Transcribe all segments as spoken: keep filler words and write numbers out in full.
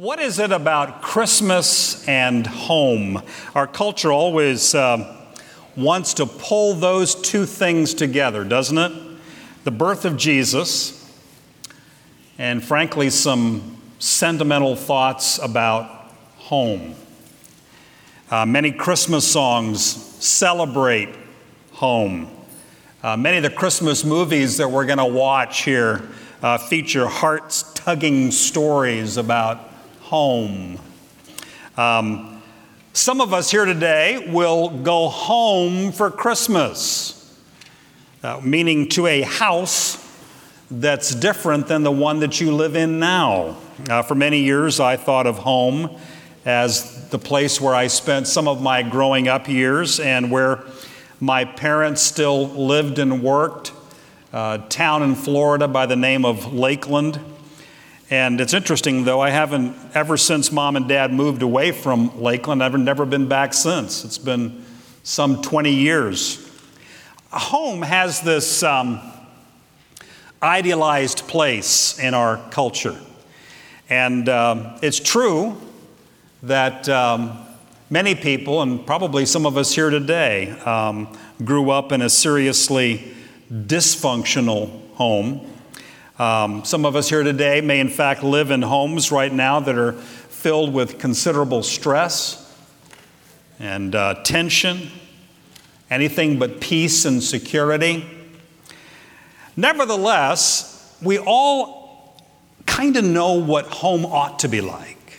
What is it about Christmas and home? Our culture always uh, wants to pull those two things together, doesn't it? The birth of Jesus and, frankly, some sentimental thoughts about home. Uh, many Christmas songs celebrate home. Uh, many of the Christmas movies that we're going to watch here uh, feature heart-tugging stories about home. Um, some of us here today will go home for Christmas, uh, meaning to a house that's different than the one that you live in now. Uh, for many years, I thought of home as the place where I spent some of my growing up years and where my parents still lived and worked, a town in Florida by the name of Lakeland. And it's interesting, though, I haven't, ever since Mom and Dad moved away from Lakeland, I've never been back since. It's been some twenty years. Home has this um, idealized place in our culture. And um, it's true that um, many people, and probably some of us here today, um, grew up in a seriously dysfunctional home. Um, some of us here today may in fact live in homes right now that are filled with considerable stress and uh, tension, anything but peace and security. Nevertheless, we all kind of know what home ought to be like,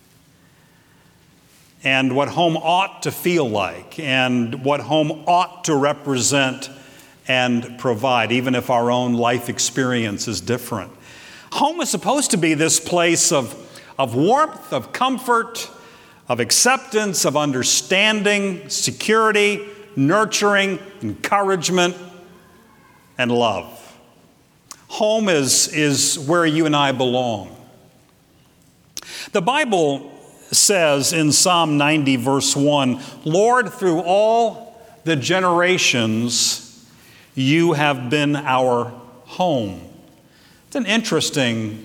and what home ought to feel like, and what home ought to represent and provide, even if our own life experience is different. Home is supposed to be this place of, of warmth, of comfort, of acceptance, of understanding, security, nurturing, encouragement, and love. Home is, is where you and I belong. The Bible says in Psalm ninety, verse one, "Lord, through all the generations, you have been our home." It's an interesting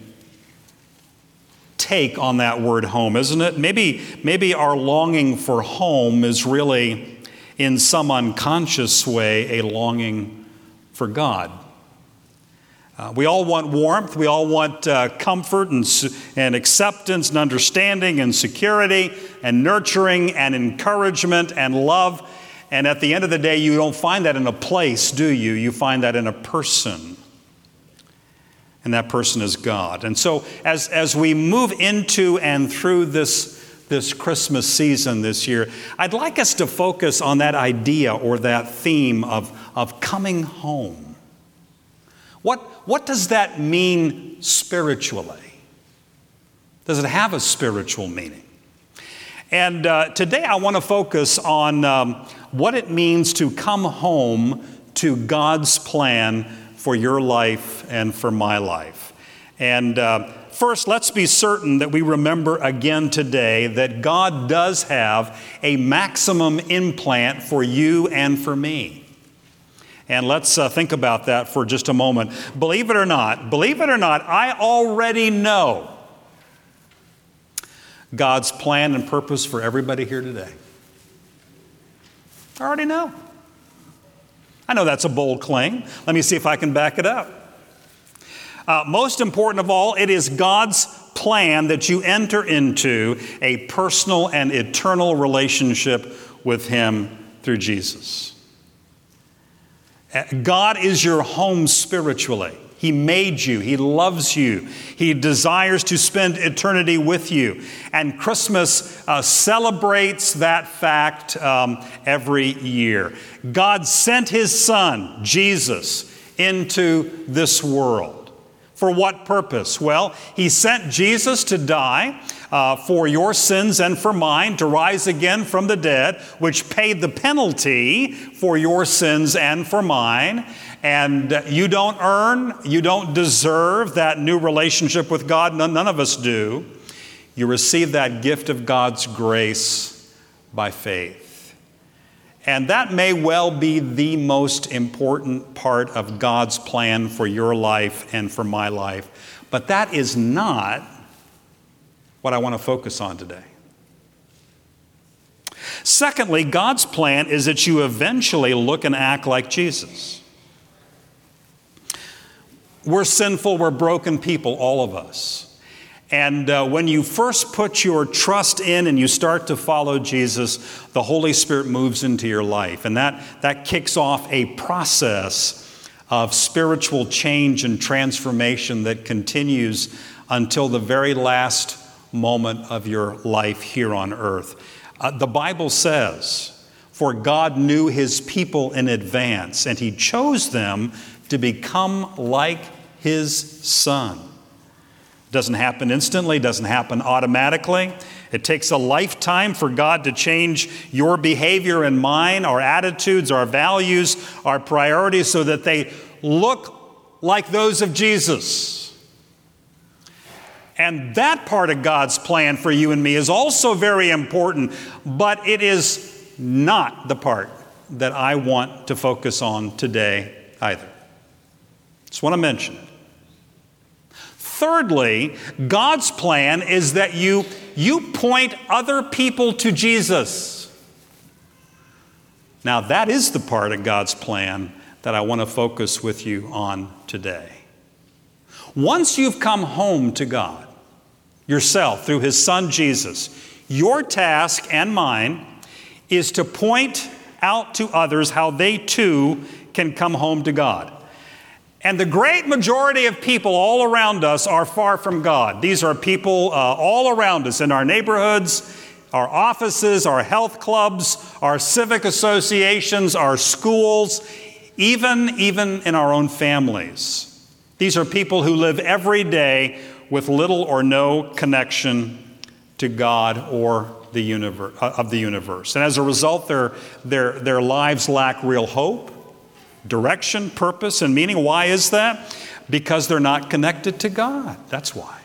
take on that word home, isn't it? Maybe, maybe our longing for home is really, in some unconscious way, a longing for God. Uh, we all want warmth. We all want uh, comfort and, and acceptance and understanding and security and nurturing and encouragement and love. And at the end of the day, you don't find that in a place, do you? You find that in a person. And that person is God. And so as, as we move into and through this, this Christmas season this year, I'd like us to focus on that idea or that theme of, of coming home. What, what does that mean spiritually? Does it have a spiritual meaning? And uh, today I want to focus on um, what it means to come home to God's plan for your life and for my life. And uh, first, let's be certain that we remember again today that God does have a maximum implant for you and for me. And let's uh, think about that for just a moment. Believe it or not, believe it or not, I already know God's plan and purpose for everybody here today. I already know. I know that's a bold claim. Let me see if I can back it up. Uh, most important of all, it is God's plan that you enter into a personal and eternal relationship with Him through Jesus. God is your home spiritually. He made you. He loves you. He desires to spend eternity with you. And Christmas uh, celebrates that fact um, every year. God sent His Son, Jesus, into this world. For what purpose? Well, He sent Jesus to die uh, for your sins and for mine, to rise again from the dead, which paid the penalty for your sins and for mine. And you don't earn, you don't deserve that new relationship with God. None, none of us do. You receive that gift of God's grace by faith. And that may well be the most important part of God's plan for your life and for my life. But that is not what I want to focus on today. Secondly, God's plan is that you eventually look and act like Jesus. We're sinful, we're broken people, all of us. And uh, when you first put your trust in and you start to follow Jesus, the Holy Spirit moves into your life. And that, that kicks off a process of spiritual change and transformation that continues until the very last moment of your life here on earth. Uh, the Bible says, "For God knew his people in advance, and he chose them to become like his Son." Doesn't happen instantly, doesn't happen automatically. It takes a lifetime for God to change your behavior and mine, our attitudes, our values, our priorities, so that they look like those of Jesus. And that part of God's plan for you and me is also very important, but it is not the part that I want to focus on today either. Just want to mention it. Thirdly, God's plan is that you, you point other people to Jesus. Now, that is the part of God's plan that I want to focus with you on today. Once you've come home to God, yourself, through his Son Jesus, your task and mine is to point out to others how they too can come home to God. And the great majority of people all around us are far from God. These are people uh, all around us in our neighborhoods, our offices, our health clubs, our civic associations, our schools, even, even in our own families. These are people who live every day with little or no connection to God or the universe, uh, of the universe. And as a result, their, their, their lives lack real hope, direction, purpose, and meaning. Why is that? Because they're not connected to God. That's why.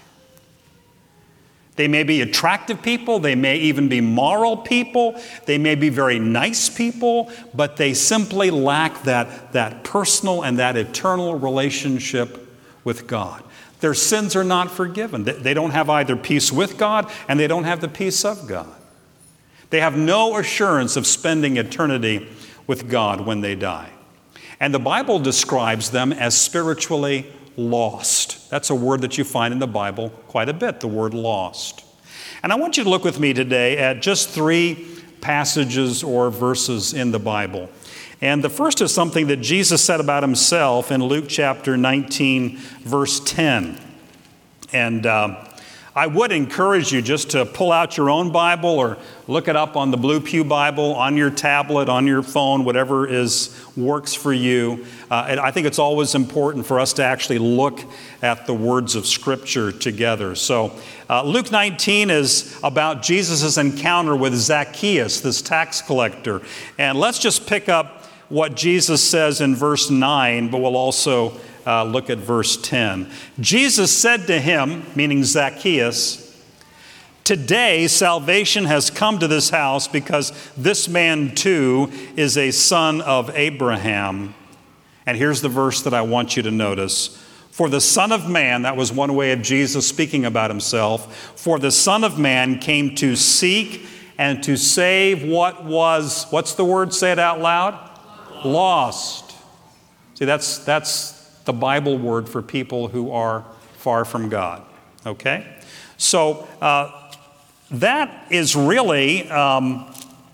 They may be attractive people. They may even be moral people. They may be very nice people, but they simply lack that, that personal and that eternal relationship with God. Their sins are not forgiven. They don't have either peace with God and they don't have the peace of God. They have no assurance of spending eternity with God when they die. And the Bible describes them as spiritually lost. That's a word that you find in the Bible quite a bit, the word lost. And I want you to look with me today at just three passages or verses in the Bible. And the first is something that Jesus said about himself in Luke chapter nineteen, verse ten. And uh, I would encourage you just to pull out your own Bible or look it up on the Blue Pew Bible, on your tablet, on your phone, whatever is works for you. Uh, and I think it's always important for us to actually look at the words of Scripture together. So uh, Luke nineteen is about Jesus' encounter with Zacchaeus, this tax collector. And let's just pick up what Jesus says in verse nine, but we'll also Uh, look at verse ten. Jesus said to him, meaning Zacchaeus, "Today salvation has come to this house because this man too is a son of Abraham." And here's the verse that I want you to notice. "For the Son of Man," that was one way of Jesus speaking about himself, "for the Son of Man came to seek and to save what was," what's the word? Say it out loud. Lost. Lost. See, that's that's the Bible word for people who are far from God. Okay? So uh, that is really um,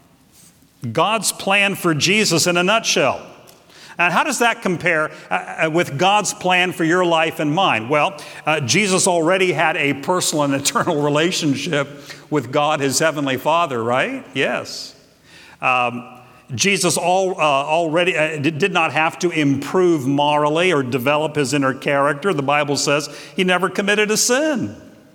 God's plan for Jesus in a nutshell. And how does that compare uh, with God's plan for your life and mine? Well, uh, Jesus already had a personal and eternal relationship with God, his heavenly Father, right? Yes. Um, Jesus all, uh, already uh, did not have to improve morally or develop his inner character. The Bible says he never committed a sin.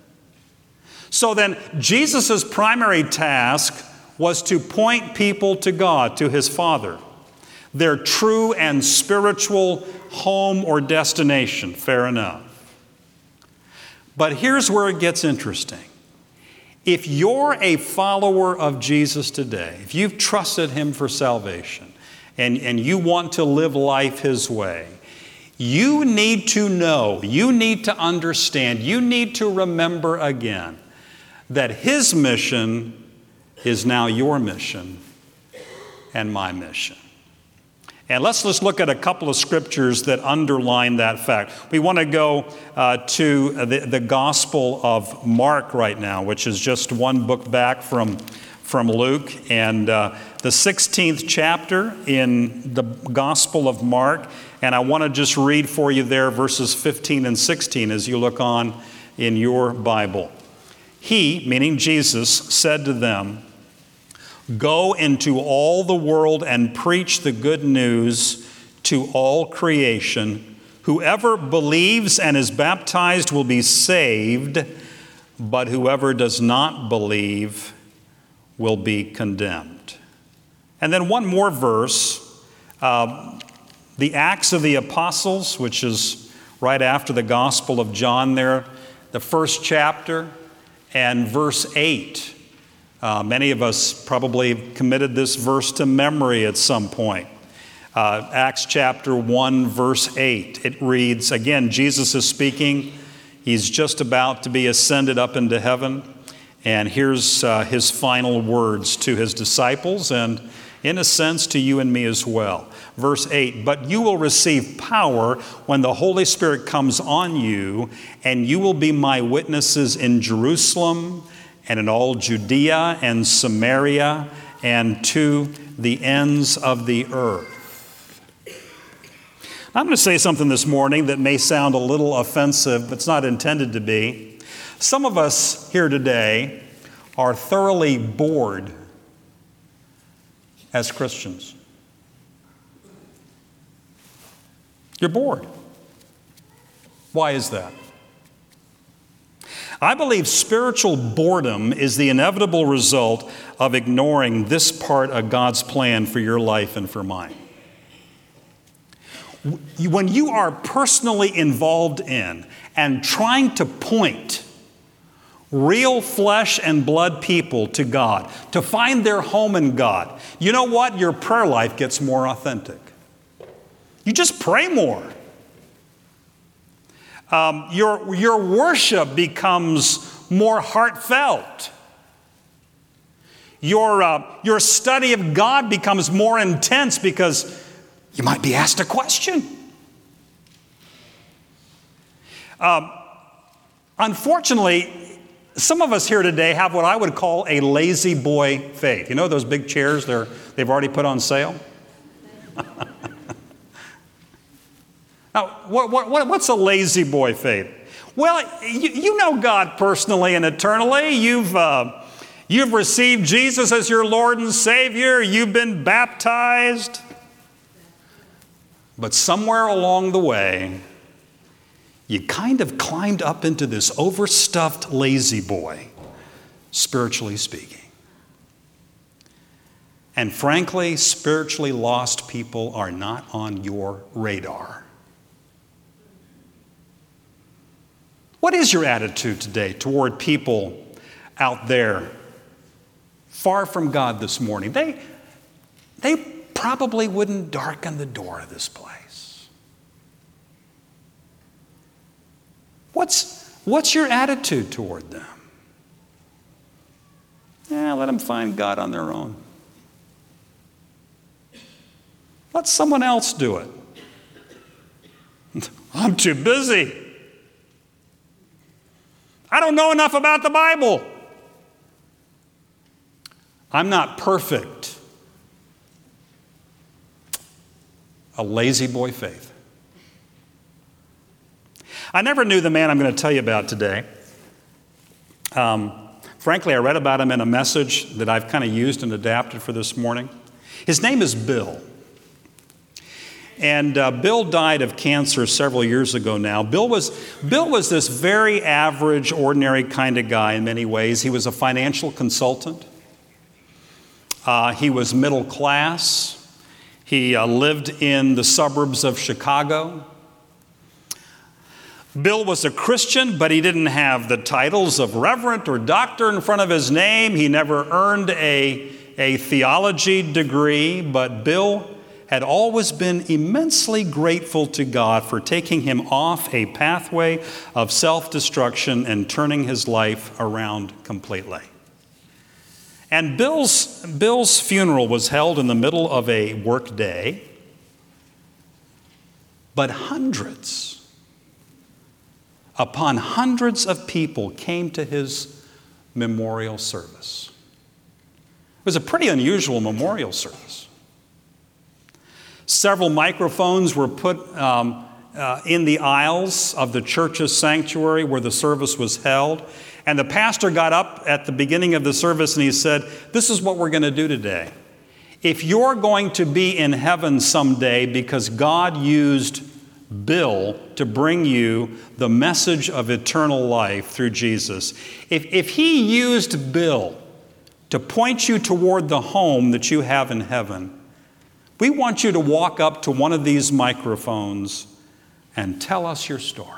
So then, Jesus' primary task was to point people to God, to his Father, their true and spiritual home or destination. Fair enough. But here's where it gets interesting. If you're a follower of Jesus today, if you've trusted him for salvation, and, and you want to live life his way, you need to know, you need to understand, you need to remember again that his mission is now your mission and my mission. And let's just look at a couple of scriptures that underline that fact. We want to go uh, to the, the Gospel of Mark right now, which is just one book back from, from Luke. And uh, the sixteenth chapter in the Gospel of Mark. And I want to just read for you there verses fifteen and sixteen as you look on in your Bible. He, meaning Jesus, said to them, "Go into all the world and preach the good news to all creation. Whoever believes and is baptized will be saved, but whoever does not believe will be condemned." And then one more verse, uh, the Acts of the Apostles, which is right after the Gospel of John there, the first chapter, and verse eight. Uh, many of us probably committed this verse to memory at some point. Uh, Acts chapter one, verse eight. It reads, again, Jesus is speaking. He's just about to be ascended up into heaven. And here's uh, his final words to his disciples and, in a sense, to you and me as well. Verse eight, "But you will receive power when the Holy Spirit comes on you, and you will be my witnesses in Jerusalem and in all Judea and Samaria and to the ends of the earth." I'm going to say something this morning that may sound a little offensive, but it's not intended to be. Some of us here today are thoroughly bored as Christians. You're bored. Why is that? I believe spiritual boredom is the inevitable result of ignoring this part of God's plan for your life and for mine. When you are personally involved in and trying to point real flesh and blood people to God, to find their home in God, you know what? Your prayer life gets more authentic. You just pray more. Um, your, your worship becomes more heartfelt. Your, uh, your study of God becomes more intense because you might be asked a question. Um, unfortunately, some of us here today have what I would call a lazy boy faith. You know those big chairs they're, they've already put on sale? Now, what, what, what's a lazy boy faith? Well, you, you know God personally and eternally. You've, uh, you've received Jesus as your Lord and Savior. You've been baptized. But somewhere along the way, you kind of climbed up into this overstuffed lazy boy, spiritually speaking. And frankly, spiritually lost people are not on your radar. What is your attitude today toward people out there far from God this morning? They, they probably wouldn't darken the door of this place. What's, what's your attitude toward them? Yeah, let them find God on their own. Let someone else do it. I'm too busy. I don't know enough about the Bible. I'm not perfect. A lazy boy faith. I never knew the man I'm going to tell you about today. Um, frankly, I read about him in a message that I've kind of used and adapted for this morning. His name is Bill. And uh, Bill died of cancer several years ago now. Bill was, Bill was this very average, ordinary kind of guy in many ways. He was a financial consultant. Uh, he was middle class. He uh, lived in the suburbs of Chicago. Bill was a Christian, but he didn't have the titles of reverend or doctor in front of his name. He never earned a, a theology degree, but Bill had always been immensely grateful to God for taking him off a pathway of self-destruction and turning his life around completely. And Bill's, Bill's funeral was held in the middle of a work day, but hundreds upon hundreds of people came to his memorial service. It was a pretty unusual memorial service. Several microphones were put um, uh, in the aisles of the church's sanctuary where the service was held. And the pastor got up at the beginning of the service and he said, "This is what we're going to do today. If you're going to be in heaven someday because God used Bill to bring you the message of eternal life through Jesus, if, if he used Bill to point you toward the home that you have in heaven, we want you to walk up to one of these microphones and tell us your story."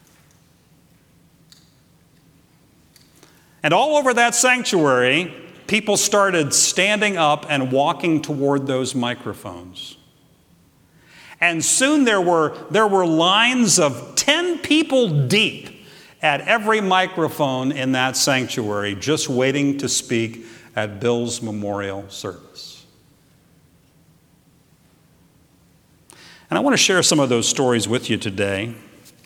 And all over that sanctuary, people started standing up and walking toward those microphones. And soon there were, there were lines of ten people deep at every microphone in that sanctuary, just waiting to speak at Bill's memorial service. And I want to share some of those stories with you today,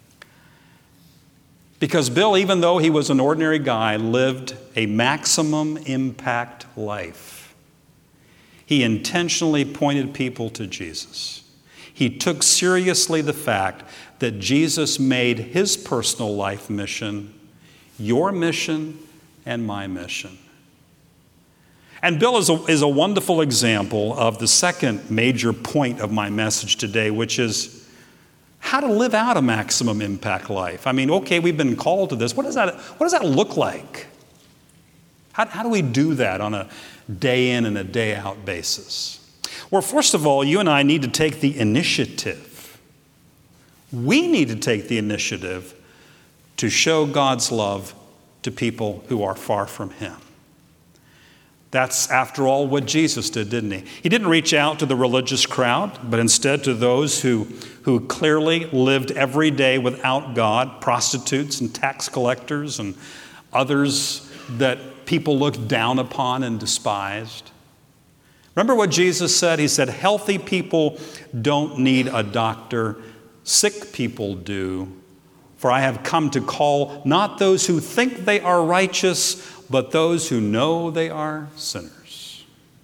because Bill, even though he was an ordinary guy, lived a maximum impact life. He intentionally pointed people to Jesus. He took seriously the fact that Jesus made his personal life mission your mission and my mission. And Bill is a, is a wonderful example of the second major point of my message today, which is how to live out a maximum impact life. I mean, okay, we've been called to this. What does that, what does that look like? How, how do we do that on a day in and a day out basis? Well, first of all, you and I need to take the initiative. We need to take the initiative to show God's love to people who are far from him. That's, after all, what Jesus did, didn't he? He didn't reach out to the religious crowd, but instead to those who, who clearly lived every day without God, prostitutes and tax collectors and others that people looked down upon and despised. Remember what Jesus said? He said, "Healthy people don't need a doctor, sick people do. For I have come to call not those who think they are righteous, but those who know they are sinners."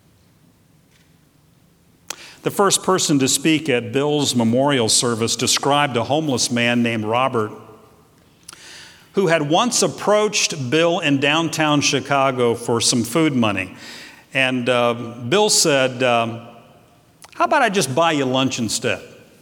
The first person to speak at Bill's memorial service described a homeless man named Robert, who had once approached Bill in downtown Chicago for some food money. And uh, Bill said, um, "How about I just buy you lunch instead?"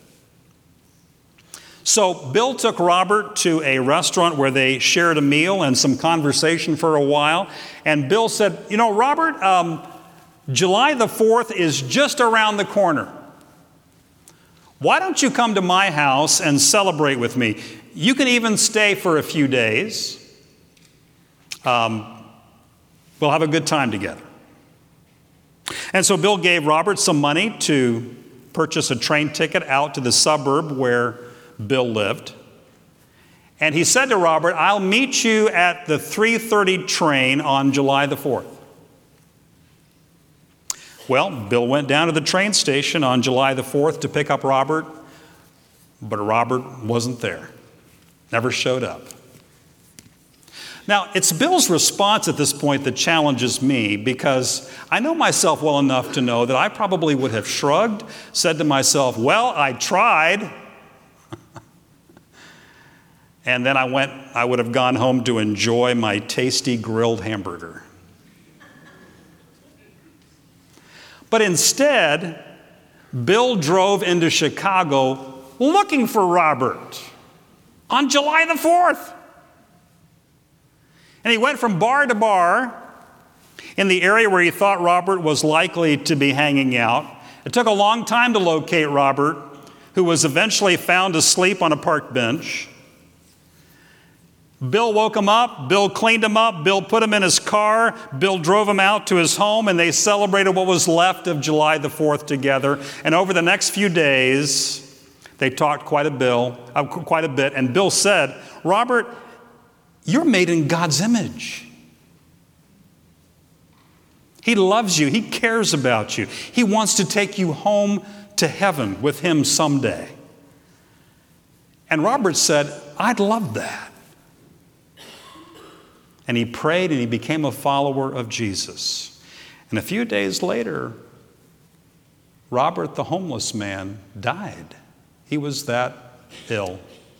So Bill took Robert to a restaurant where they shared a meal and some conversation for a while. And Bill said, "You know, Robert, um, July the fourth is just around the corner. Why don't you come to my house and celebrate with me? You can even stay for a few days. Um, we'll have a good time together." And so Bill gave Robert some money to purchase a train ticket out to the suburb where Bill lived. And he said to Robert, "I'll meet you at the three thirty train on July the fourth. Well, Bill went down to the train station on July the fourth to pick up Robert, but Robert wasn't there. Never showed up. Now, it's Bill's response at this point that challenges me, because I know myself well enough to know that I probably would have shrugged, said to myself, "Well, I tried." And then I went, I would have gone home to enjoy my tasty grilled hamburger. But instead, Bill drove into Chicago looking for Robert on July the fourth. And he went from bar to bar in the area where he thought Robert was likely to be hanging out. It took a long time to locate Robert, who was eventually found asleep on a park bench. Bill woke him up. Bill cleaned him up. Bill put him in his car. Bill drove him out to his home, and they celebrated what was left of July the fourth together. And over the next few days, they talked quite a, bill, uh, quite a bit. And Bill said, "Robert, you're made in God's image. He loves you. He cares about you. He wants to take you home to heaven with him someday." And Robert said, "I'd love that." And he prayed and he became a follower of Jesus. And a few days later, Robert, the homeless man, died. He was that ill.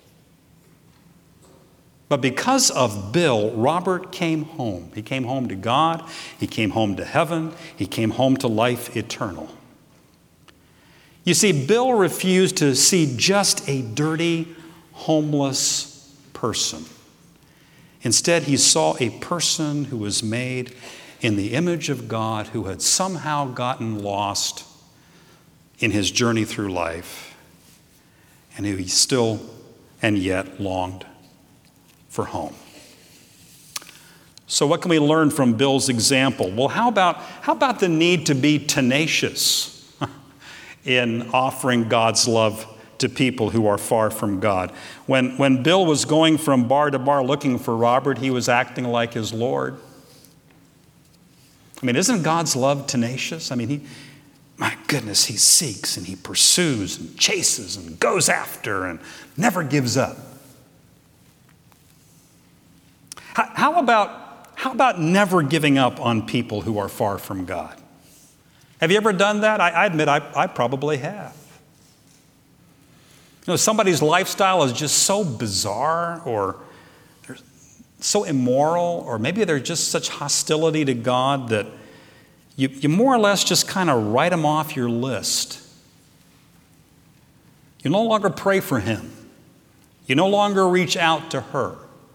But because of Bill, Robert came home. He came home to God. He came home to heaven. He came home to life eternal. You see, Bill refused to see just a dirty, homeless person. Instead, he saw a person who was made in the image of God, who had somehow gotten lost in his journey through life, and who he still and yet longed for home. So what can we learn from Bill's example? Well, how about, how about the need to be tenacious in offering God's love to people who are far from God? When, when Bill was going from bar to bar looking for Robert, he was acting like his Lord. I mean, isn't God's love tenacious? I mean, he, my goodness, he seeks and he pursues and chases and goes after and never gives up. How, how about, how about never giving up on people who are far from God? Have you ever done that? I, I admit I, I probably have. You know, somebody's lifestyle is just so bizarre, or they're so immoral, or maybe there's just such hostility to God that you, you more or less just kind of write them off your list. You no longer pray for him. You no longer reach out to her.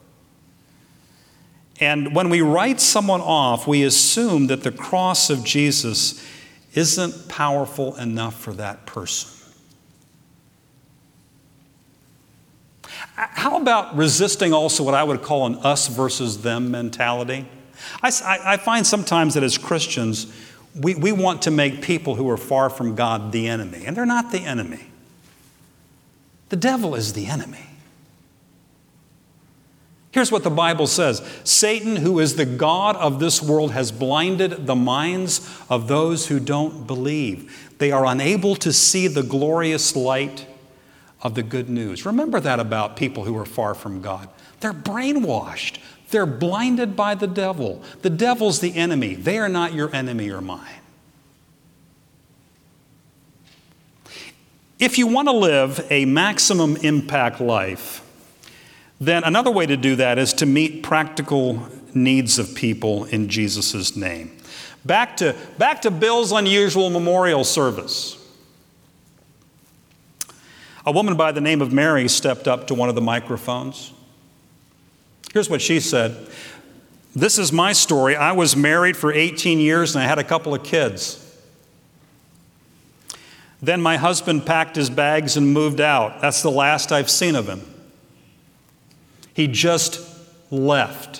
And when we write someone off, we assume that the cross of Jesus isn't powerful enough for that person. How about resisting also what I would call an us versus them mentality? I, I find sometimes that as Christians, we, we want to make people who are far from God the enemy. And they're not the enemy. The devil is the enemy. Here's what the Bible says. Satan, who is the god of this world, has blinded the minds of those who don't believe. They are unable to see the glorious light of the good news. Remember that about people who are far from God. They're brainwashed. They're blinded by the devil. The devil's the enemy. They are not your enemy or mine. If you want to live a maximum impact life, then another way to do that is to meet practical needs of people in Jesus' name. Back to, back to Bill's unusual memorial service. A woman by the name of Mary stepped up to one of the microphones. Here's what she said. "This is my story. I was married for eighteen years and I had a couple of kids. Then my husband packed his bags and moved out. That's the last I've seen of him. He just left.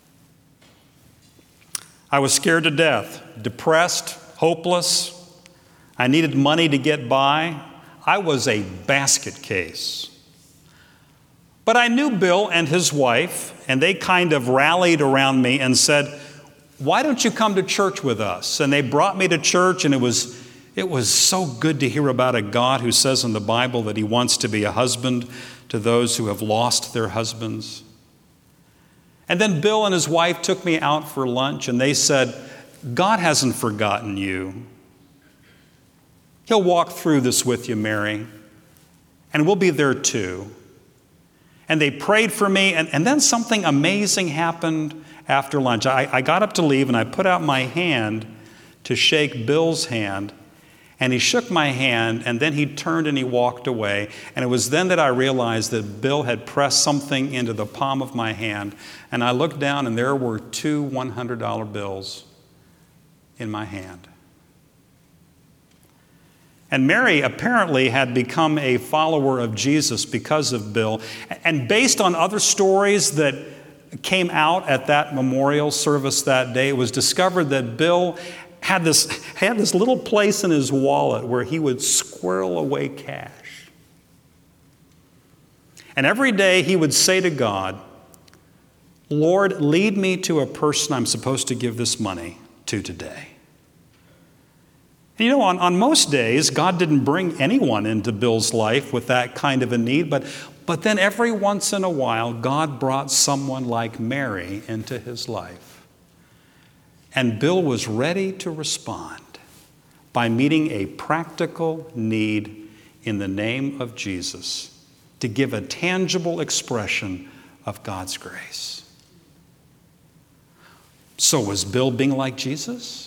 I was scared to death, depressed, hopeless. I needed money to get by. I was a basket case. But I knew Bill and his wife, and they kind of rallied around me and said, 'Why don't you come to church with us?' And they brought me to church, and it was, it was so good to hear about a God who says in the Bible that he wants to be a husband to those who have lost their husbands. And then Bill and his wife took me out for lunch, and they said, 'God hasn't forgotten you. He'll walk through this with you, Mary, and we'll be there too.' And they prayed for me, and, and then something amazing happened after lunch. I, I got up to leave, and I put out my hand to shake Bill's hand, and he shook my hand, and then he turned and he walked away. And it was then that I realized that Bill had pressed something into the palm of my hand, and I looked down, and there were two one hundred dollar bills in my hand. And Mary apparently had become a follower of Jesus because of Bill. And based on other stories that came out at that memorial service that day, it was discovered that Bill had this, had this little place in his wallet where he would squirrel away cash. And every day he would say to God, Lord, lead me to a person I'm supposed to give this money to today. And you know, on, on most days, God didn't bring anyone into Bill's life with that kind of a need, but, but then every once in a while, God brought someone like Mary into his life. And Bill was ready to respond by meeting a practical need in the name of Jesus to give a tangible expression of God's grace. So was Bill being like Jesus?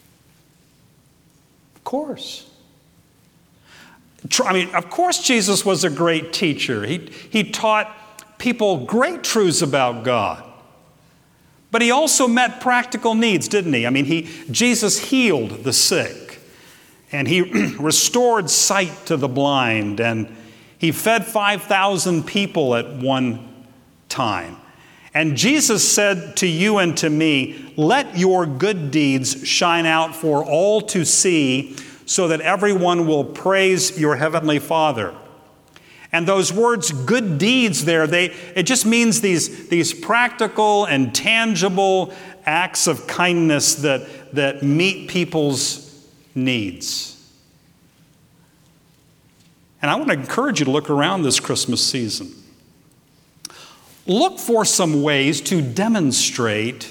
Of course. I mean, of course Jesus was a great teacher. He, he taught people great truths about God. But he also met practical needs, didn't he? I mean, he, Jesus healed the sick, and he restored sight to the blind, and he fed five thousand people at one time. And Jesus said to you and to me, let your good deeds shine out for all to see, so that everyone will praise your heavenly Father. And those words, good deeds there, they it just means these, these practical and tangible acts of kindness that, that meet people's needs. And I want to encourage you to look around this Christmas season. Look for some ways to demonstrate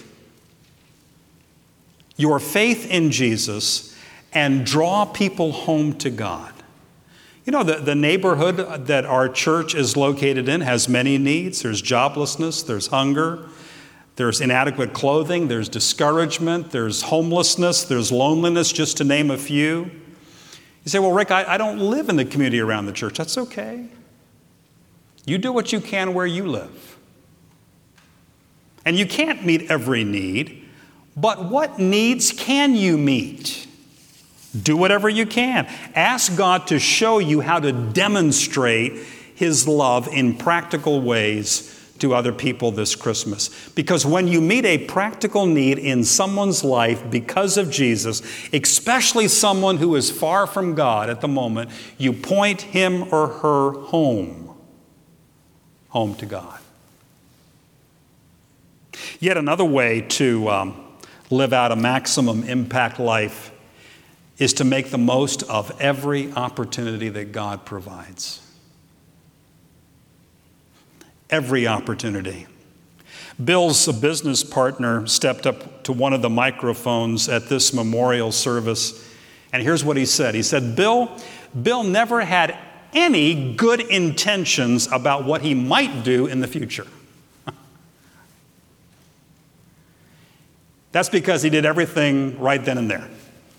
your faith in Jesus and draw people home to God. You know, the, the neighborhood that our church is located in has many needs. There's joblessness, there's hunger, there's inadequate clothing, there's discouragement, there's homelessness, there's loneliness, just to name a few. You say, well, Rick, I, I don't live in the community around the church. That's okay. You do what you can where you live. And you can't meet every need, but what needs can you meet? Do whatever you can. Ask God to show you how to demonstrate His love in practical ways to other people this Christmas. Because when you meet a practical need in someone's life because of Jesus, especially someone who is far from God at the moment, you point him or her home, home to God. Yet another way to um, live out a maximum impact life is to make the most of every opportunity that God provides. Every opportunity. Bill's business partner stepped up to one of the microphones at this memorial service, and here's what he said. He said, Bill, Bill never had any good intentions about what he might do in the future. That's because he did everything right then and there.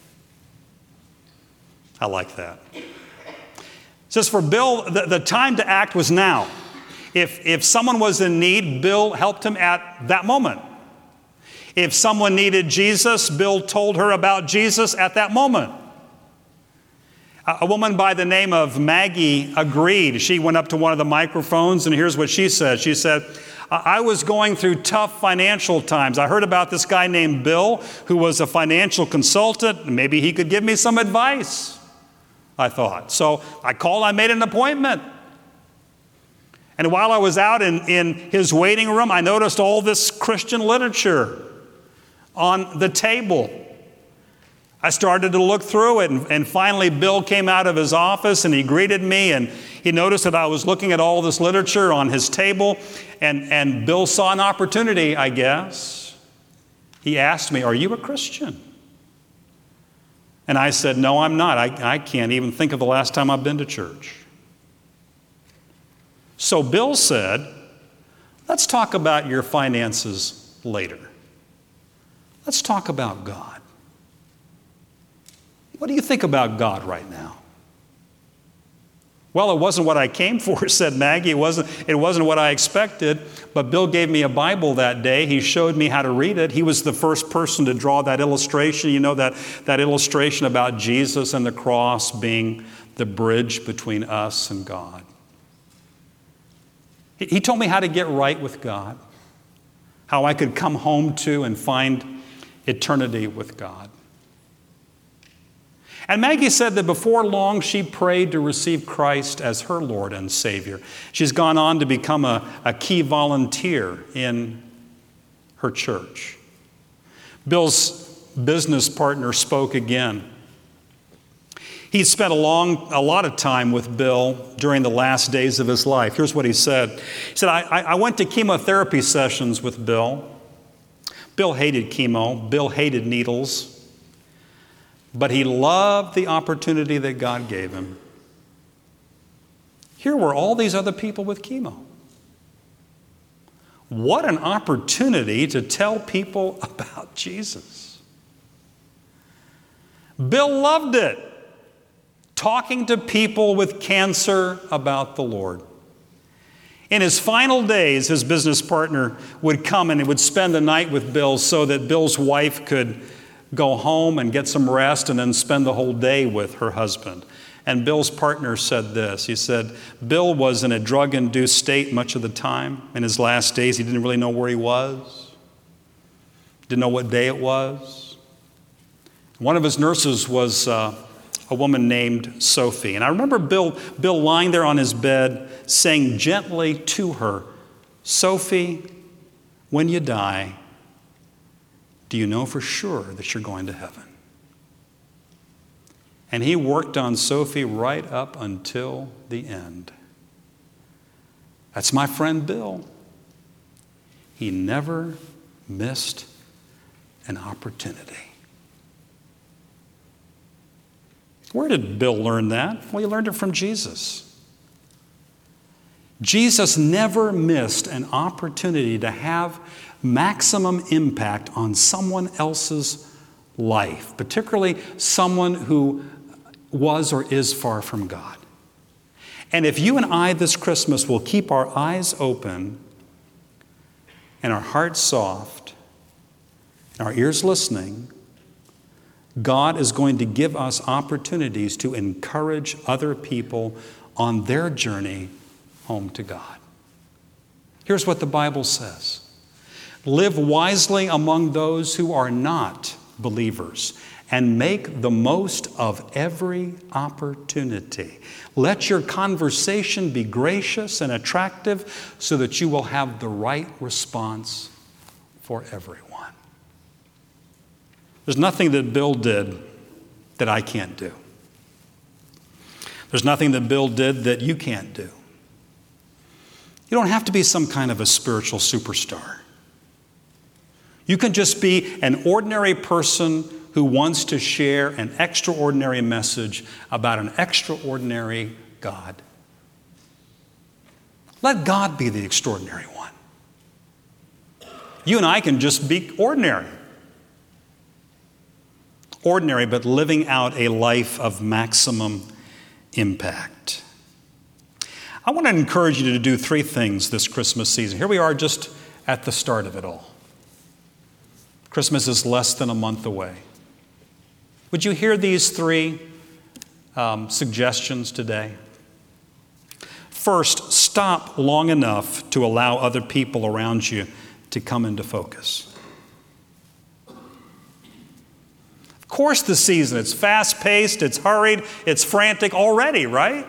I like that. It says for Bill, the, the time to act was now. If, if someone was in need, Bill helped him at that moment. If someone needed Jesus, Bill told her about Jesus at that moment. A, a woman by the name of Maggie agreed. She went up to one of the microphones, and here's what she said. She said, I was going through tough financial times. I heard about this guy named Bill who was a financial consultant. Maybe he could give me some advice, I thought. So I called, I made an appointment. And while I was out in, in his waiting room, I noticed all this Christian literature on the table. I started to look through it, and, and finally Bill came out of his office and he greeted me, and he noticed that I was looking at all this literature on his table, and, and Bill saw an opportunity, I guess. He asked me, are you a Christian? And I said, no, I'm not. I, I can't even think of the last time I've been to church. So Bill said, let's talk about your finances later. Let's talk about God. What do you think about God right now? Well, it wasn't what I came for, said Maggie. It wasn't, it wasn't what I expected. But Bill gave me a Bible that day. He showed me how to read it. He was the first person to draw that illustration. You know, that, that illustration about Jesus and the cross being the bridge between us and God. He, he told me how to get right with God, how I could come home to and find eternity with God. And Maggie said that before long she prayed to receive Christ as her Lord and Savior. She's gone on to become a, a key volunteer in her church. Bill's business partner spoke again. He spent a long, a lot of time with Bill during the last days of his life. Here's what he said. He said, I, I went to chemotherapy sessions with Bill. Bill hated chemo. Bill hated needles. But he loved the opportunity that God gave him. Here were all these other people with chemo. What an opportunity to tell people about Jesus. Bill loved it, talking to people with cancer about the Lord. In his final days, his business partner would come and he would spend the night with Bill so that Bill's wife could go home and get some rest and then spend the whole day with her husband. And Bill's partner said this. He said, Bill was in a drug-induced state much of the time. In his last days, he didn't really know where he was. Didn't know what day it was. One of his nurses was uh, a woman named Sophie. And I remember Bill, Bill lying there on his bed saying gently to her, Sophie, when you die, do you know for sure that you're going to heaven? And he worked on Sophie right up until the end. That's my friend Bill. He never missed an opportunity. Where did Bill learn that? Well, he learned it from Jesus. Jesus never missed an opportunity to have maximum impact on someone else's life, particularly someone who was or is far from God. And if you and I this Christmas will keep our eyes open and our hearts soft and our ears listening, God is going to give us opportunities to encourage other people on their journey home to God. Here's what the Bible says. Live wisely among those who are not believers and make the most of every opportunity. Let your conversation be gracious and attractive so that you will have the right response for everyone. There's nothing that Bill did that I can't do. There's nothing that Bill did that you can't do. You don't have to be some kind of a spiritual superstar. You can just be an ordinary person who wants to share an extraordinary message about an extraordinary God. Let God be the extraordinary one. You and I can just be ordinary. Ordinary, but living out a life of maximum impact. I want to encourage you to do three things this Christmas season. Here we are just at the start of it all. Christmas is less than a month away. Would you hear these three um, suggestions today? First, stop long enough to allow other people around you to come into focus. Of course, the season, it's fast-paced, it's hurried, it's frantic already, right?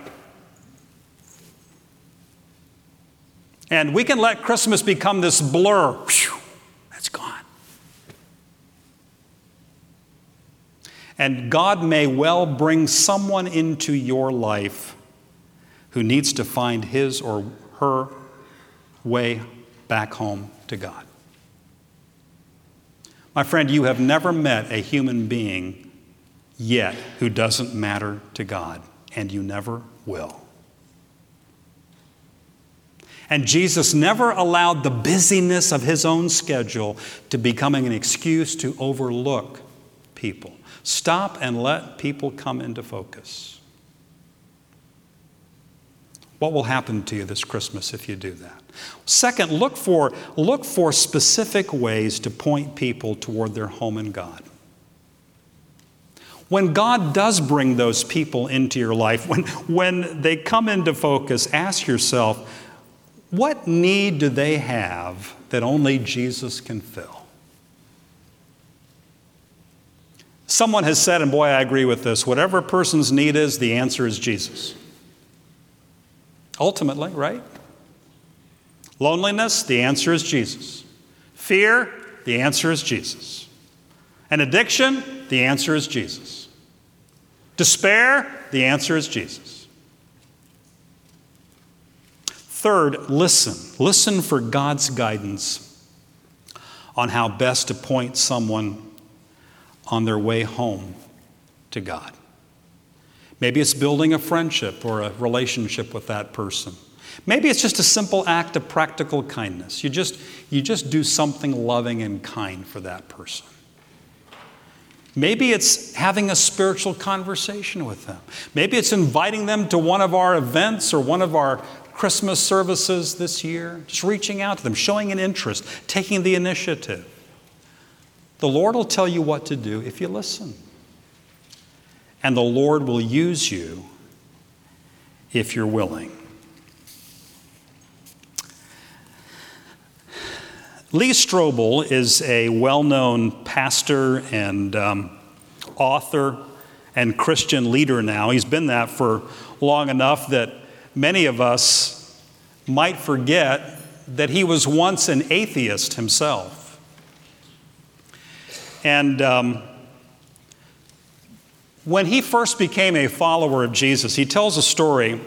And we can let Christmas become this blur. Whew, it's gone. And God may well bring someone into your life who needs to find his or her way back home to God. My friend, you have never met a human being yet who doesn't matter to God, and you never will. And Jesus never allowed the busyness of his own schedule to becoming an excuse to overlook people. Stop and let people come into focus. What will happen to you this Christmas if you do that? Second, look for, look for specific ways to point people toward their home in God. When God does bring those people into your life, when, when they come into focus, ask yourself, what need do they have that only Jesus can fill? Someone has said, and boy, I agree with this, whatever a person's need is, the answer is Jesus. Ultimately, right? Loneliness, the answer is Jesus. Fear, the answer is Jesus. An addiction, the answer is Jesus. Despair, the answer is Jesus. Third, listen. Listen for God's guidance on how best to point someone on their way home to God. Maybe it's building a friendship or a relationship with that person. Maybe it's just a simple act of practical kindness. You just, you just do something loving and kind for that person. Maybe it's having a spiritual conversation with them. Maybe it's inviting them to one of our events or one of our Christmas services this year. Just reaching out to them, showing an interest, taking the initiative. The Lord will tell you what to do if you listen. And the Lord will use you if you're willing. Lee Strobel is a well-known pastor and um, author and Christian leader now. He's been that for long enough that many of us might forget that he was once an atheist himself. And um, when he first became a follower of Jesus, he tells a story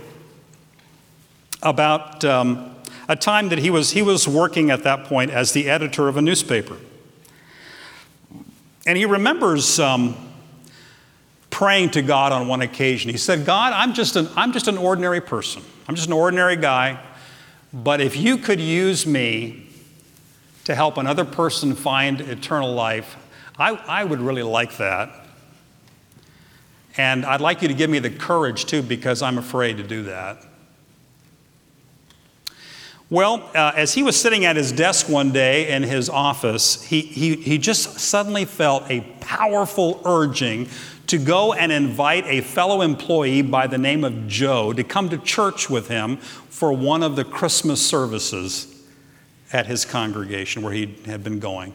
about um, a time that he was, he was working at that point as the editor of a newspaper. And he remembers um, praying to God on one occasion. He said, God, I'm just, an, I'm just an ordinary person. I'm just an ordinary guy. But if you could use me to help another person find eternal life, I, I would really like that. And I'd like you to give me the courage, too, because I'm afraid to do that. Well, uh, as he was sitting at his desk one day in his office, he, he, he just suddenly felt a powerful urging to go and invite a fellow employee by the name of Joe to come to church with him for one of the Christmas services at his congregation where he had been going.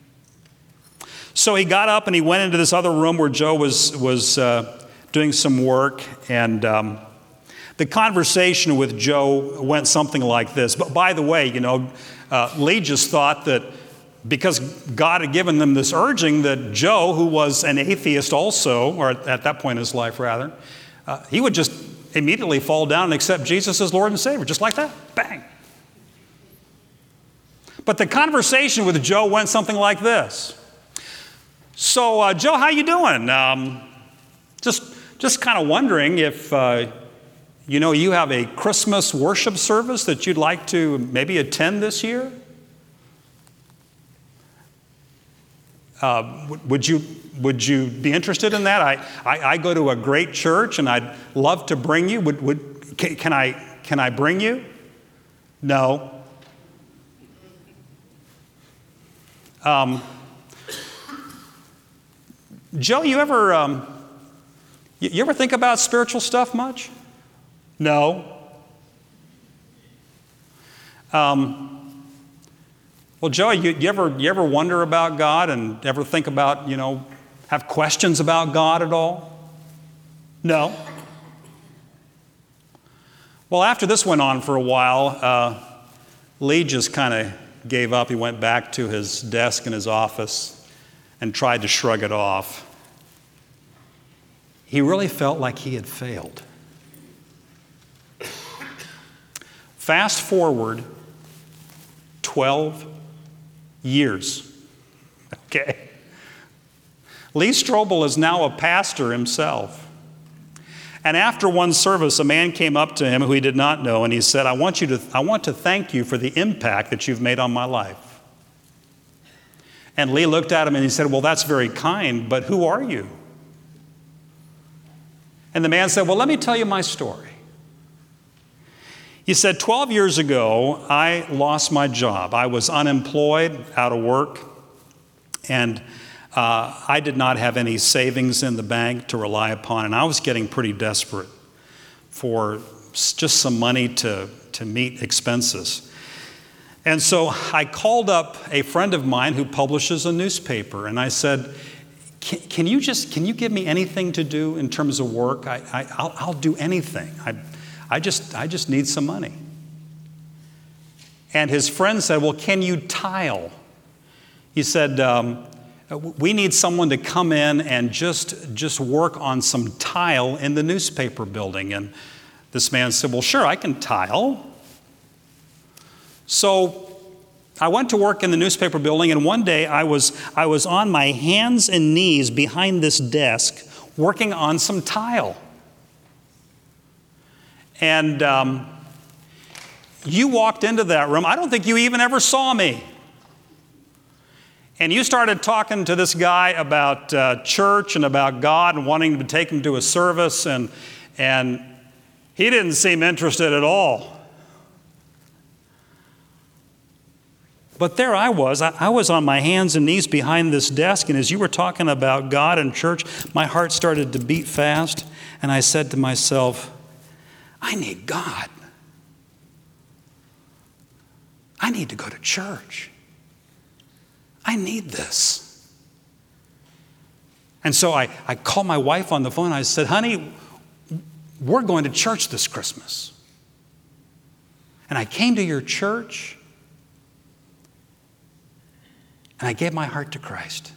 So he got up and he went into this other room where Joe was, was uh, doing some work, and um, the conversation with Joe went something like this. But by the way, you know, uh, Lee just thought that because God had given them this urging that Joe, who was an atheist also, or at that point in his life rather, uh, he would just immediately fall down and accept Jesus as Lord and Savior, just like that, bang. But the conversation with Joe went something like this. So, uh, Joe, how you doing? Um, just, just kind of wondering if... Uh, You know, you have a Christmas worship service that you'd like to maybe attend this year? Uh, would you would you be interested in that? I, I, I go to a great church and I'd love to bring you. Would, would, can, can I can I bring you? No. Um, Joe, you ever um, you, you ever think about spiritual stuff much? No. Um, well, Joe, you, you ever you ever wonder about God and ever think about, you know, have questions about God at all? No. Well, after this went on for a while, uh, Lee just kind of gave up. He went back to his desk in his office and tried to shrug it off. He really felt like he had failed. Fast forward twelve years. Okay. Lee Strobel is now a pastor himself. And after one service, a man came up to him who he did not know, and he said, I want you to, I want to thank you for the impact that you've made on my life. And Lee looked at him and he said, well, that's very kind, but who are you? And the man said, well, let me tell you my story. He said, twelve years ago, I lost my job. I was unemployed, out of work, and uh, I did not have any savings in the bank to rely upon, and I was getting pretty desperate for just some money to, to meet expenses. And so I called up a friend of mine who publishes a newspaper, and I said, can, can you just, can you give me anything to do in terms of work? I, I, I'll, I'll do anything. I, I just, I just need some money. And his friend said, well, can you tile? He said, um, we need someone to come in and just, just work on some tile in the newspaper building. And this man said, well, sure, I can tile. So I went to work in the newspaper building, and one day I was, I was on my hands and knees behind this desk working on some tile. And um, you walked into that room. I don't think you even ever saw me. And you started talking to this guy about uh, church and about God and wanting to take him to a service, and, and he didn't seem interested at all. But there I was. I, I was on my hands and knees behind this desk, and as you were talking about God and church, my heart started to beat fast, and I said to myself, I need God. I need to go to church. I need this. And so I, I called my wife on the phone. I said, honey, we're going to church this Christmas. And I came to your church, and I gave my heart to Christ.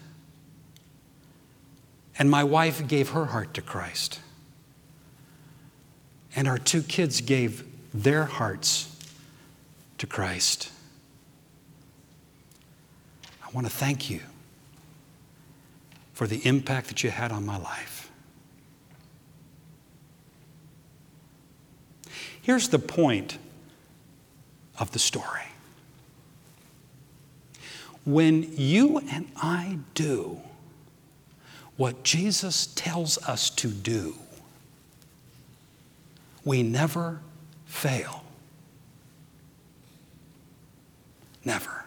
And my wife gave her heart to Christ. And our two kids gave their hearts to Christ. I want to thank you for the impact that you had on my life. Here's the point of the story. When you and I do what Jesus tells us to do, we never fail. Never.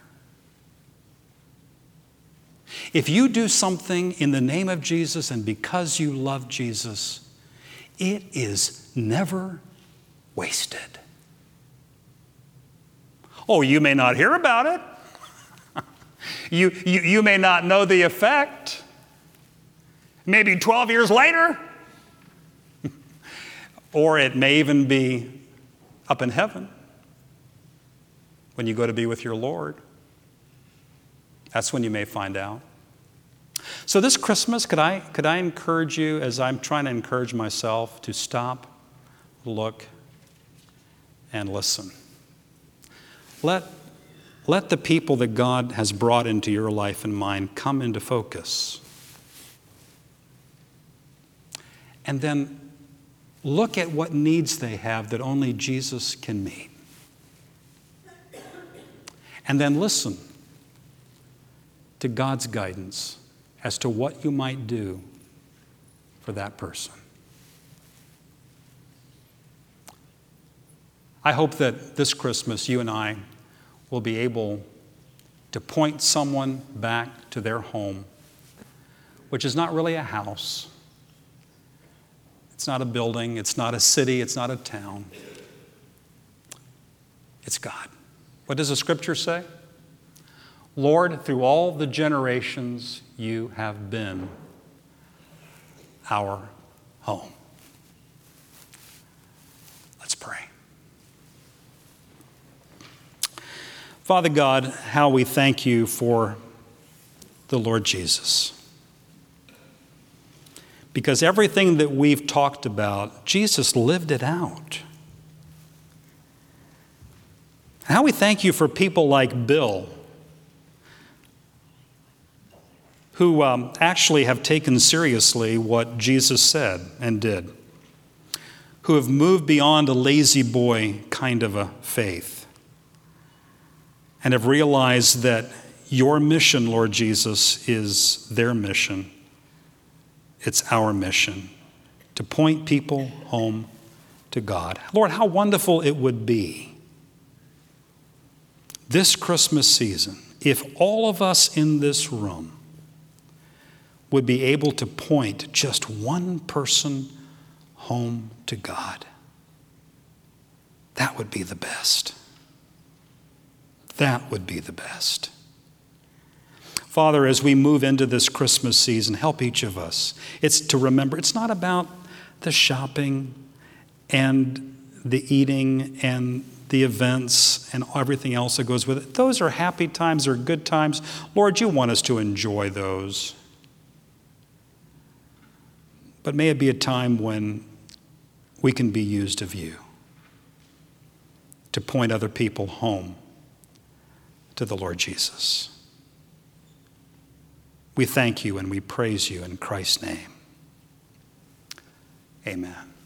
If you do something in the name of Jesus and because you love Jesus, it is never wasted. Oh, you may not hear about it. you, you, you may not know the effect. Maybe twelve years later. Or it may even be up in heaven when you go to be with your Lord. That's when you may find out. So this Christmas, could I, could I encourage you, as I'm trying to encourage myself, to stop, look, and listen. Let, let the people that God has brought into your life and mine come into focus. And then look at what needs they have that only Jesus can meet. And then listen to God's guidance as to what you might do for that person. I hope that this Christmas you and I will be able to point someone back to their home, which is not really a house. It's not a building, it's not a city, it's not a town. It's God. What does the scripture say? Lord, through all the generations, you have been our home. Let's pray. Father God, how we thank you for the Lord Jesus. Because everything that we've talked about, Jesus lived it out. How we thank you for people like Bill, who um, actually have taken seriously what Jesus said and did, who have moved beyond a lazy boy kind of a faith, and have realized that your mission, Lord Jesus, is their mission. It's our mission to point people home to God. Lord, how wonderful it would be this Christmas season if all of us in this room would be able to point just one person home to God. That would be the best. That would be the best. Father, as we move into this Christmas season, help each of us. It's to remember, it's not about the shopping and the eating and the events and everything else that goes with it. Those are happy times, they're good times. Lord, you want us to enjoy those. But may it be a time when we can be used of you to point other people home to the Lord Jesus. We thank you and we praise you in Christ's name. Amen.